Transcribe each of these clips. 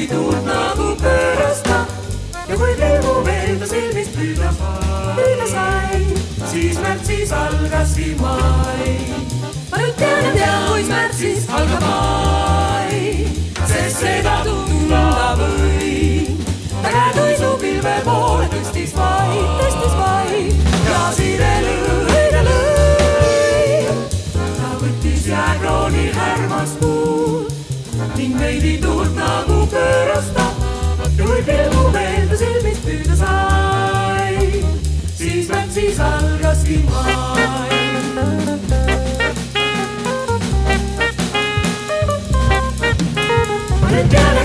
veidi tuult nagu pöörasta ja kui pilgu veel ta silmist püüda sai, siis märtsis algaski mai. Ma nüüd tean, kuis märtsis algab mai, sest seda tunda võin. Ta käed uisu pilve poole tõstis vaid ja siire lõi. Ta võttis jääkrooni härmast puud ning veidi tuult nagu pöörasta ja kui pilgu veel ta silmist püüda sai, siis märtsis algaski mai. Ma nüüd tean,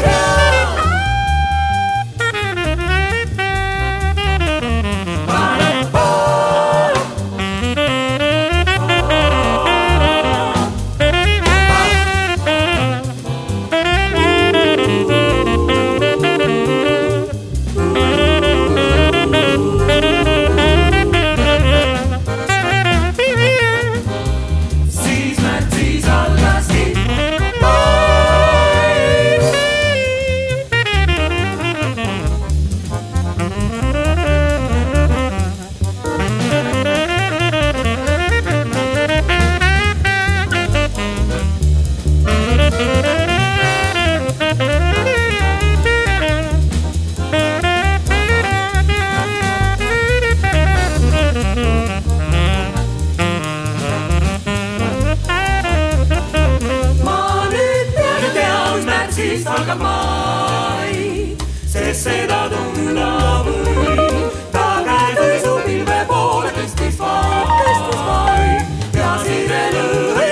algab mai, sest seda tunda võin. Ta käed uisu pilve poole tõstis vaid ja siire lõi.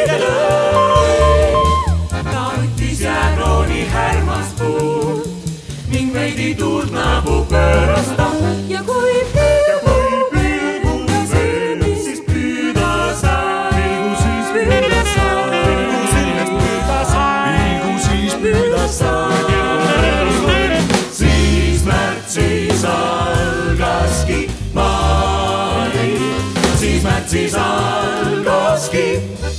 Ta võttis jääkrooni härmast puud ning veidi tuult nagu pöörasta ja kui siis märtsis algaski mai, siis märtsis algaski